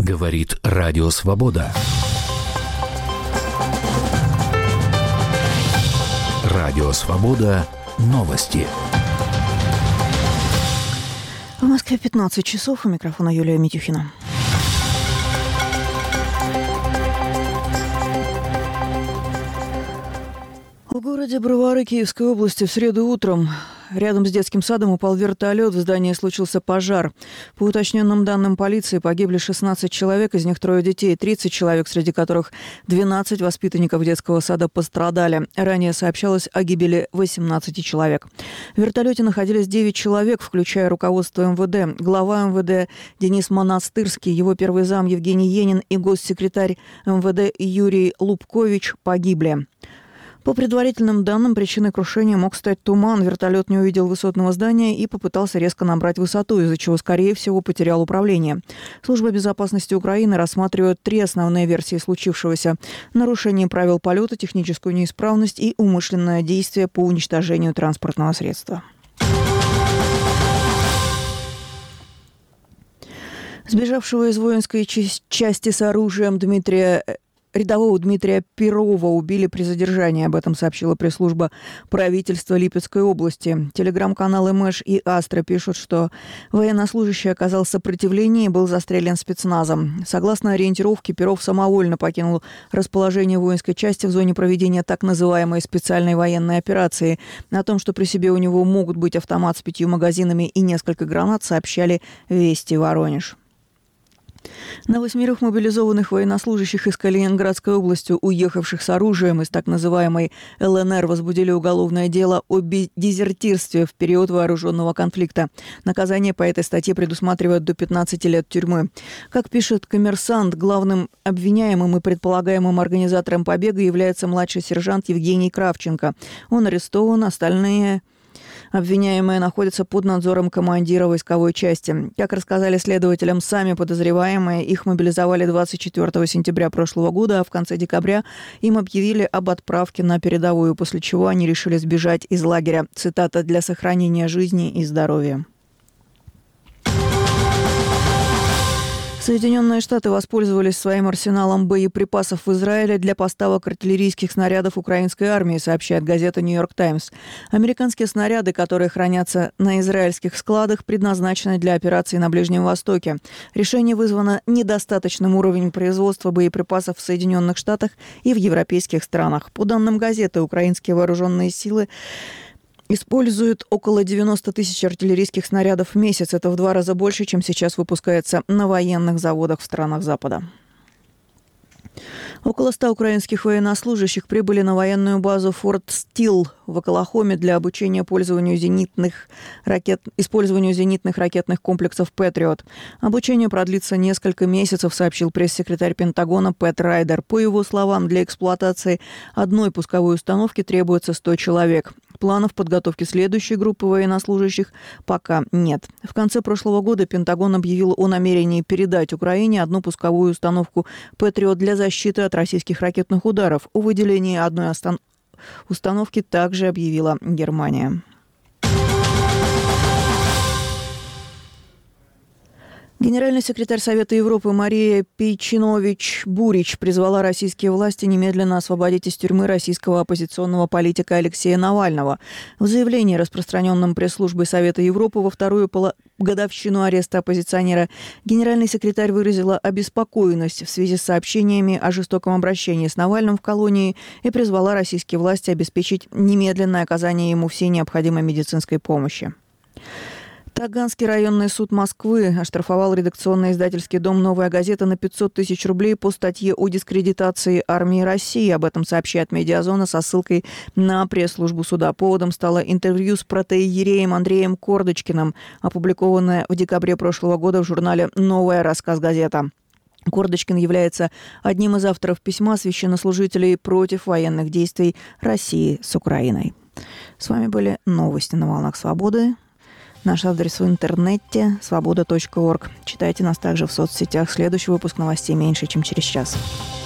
Говорит Радио Свобода. Радио Свобода. Новости. В Москве 15 часов. У микрофона Юлия Митюхина. В городе Бровары Киевской области в среду утром рядом с детским садом упал вертолет. В здании случился пожар. По уточненным данным полиции, погибли 16 человек, из них 3 детей, 30 человек, среди которых 12 воспитанников детского сада пострадали. Ранее сообщалось о гибели 18 человек. В вертолете находились 9 человек, включая руководство МВД. Глава МВД Денис Монастырский, его первый зам Евгений Енин и госсекретарь МВД Юрий Лубкович погибли. По предварительным данным, причиной крушения мог стать туман. Вертолет не увидел высотного здания и попытался резко набрать высоту, из-за чего, скорее всего, потерял управление. Служба безопасности Украины рассматривает 3 основные версии случившегося: нарушение правил полета, техническую неисправность и умышленное действие по уничтожению транспортного средства. Сбежавшего из воинской части с оружием рядового Дмитрия Перова убили при задержании. Об этом сообщила пресс-служба правительства Липецкой области. Телеграм-каналы Мэш и Астра пишут, что военнослужащий оказал сопротивление и был застрелен спецназом. Согласно ориентировке, Перов самовольно покинул расположение воинской части в зоне проведения так называемой специальной военной операции. О том, что при себе у него могут быть автомат с 5 магазинами и несколько гранат, сообщали «Вести Воронеж». На 8 мобилизованных военнослужащих из Калининградской области, уехавших с оружием из так называемой ЛНР, возбудили уголовное дело о дезертирстве в период вооруженного конфликта. Наказание по этой статье предусматривает до 15 лет тюрьмы. Как пишет «Коммерсант», главным обвиняемым и предполагаемым организатором побега является младший сержант Евгений Кравченко. Он арестован, остальные обвиняемые находятся под надзором командира войсковой части. Как рассказали следователям сами подозреваемые, их мобилизовали 24 сентября прошлого года, а в конце декабря им объявили об отправке на передовую, после чего они решили сбежать из лагеря. Цитата: «для сохранения жизни и здоровья». Соединенные Штаты воспользовались своим арсеналом боеприпасов в Израиле для поставок артиллерийских снарядов украинской армии, сообщает газета «Нью-Йорк Таймс». Американские снаряды, которые хранятся на израильских складах, предназначены для операций на Ближнем Востоке. Решение вызвано недостаточным уровнем производства боеприпасов в Соединенных Штатах и в европейских странах. По данным газеты, украинские вооруженные силы используют около 90 тысяч артиллерийских снарядов в месяц. Это в 2 раза больше, чем сейчас выпускается на военных заводах в странах Запада. Около 100 украинских военнослужащих прибыли на военную базу Форт Стил в Околохоме для обучения использованию зенитных ракетных комплексов «Патриот». Обучение продлится несколько месяцев, сообщил пресс-секретарь Пентагона Пэт Райдер. По его словам, для эксплуатации одной пусковой установки требуется 100 человек. Планов подготовки следующей группы военнослужащих пока нет. В конце прошлого года Пентагон объявил о намерении передать Украине одну пусковую установку «Патриот» для защиты от российских ракетных ударов. О выделении одной установки также объявила Германия. Генеральный секретарь Совета Европы Мария Пейчинович-Бурич призвала российские власти немедленно освободить из тюрьмы российского оппозиционного политика Алексея Навального. В заявлении, распространенном пресс-службой Совета Европы во вторую годовщину ареста оппозиционера, генеральный секретарь выразила обеспокоенность в связи с сообщениями о жестоком обращении с Навальным в колонии и призвала российские власти обеспечить немедленное оказание ему всей необходимой медицинской помощи. Таганский районный суд Москвы оштрафовал редакционный издательский дом «Новая газета» на 500 тысяч рублей по статье о дискредитации армии России. Об этом сообщает «Медиазона» со ссылкой на пресс-службу суда. Поводом стало интервью с протоиереем Андреем Кордочкиным, опубликованное в декабре прошлого года в журнале «Новая рассказ-газета». Кордочкин является одним из авторов письма священнослужителей против военных действий России с Украиной. С вами были новости на волнах свободы. Наш адрес в интернете – svoboda.org. Читайте нас также в соцсетях. Следующий выпуск новостей меньше, чем через час.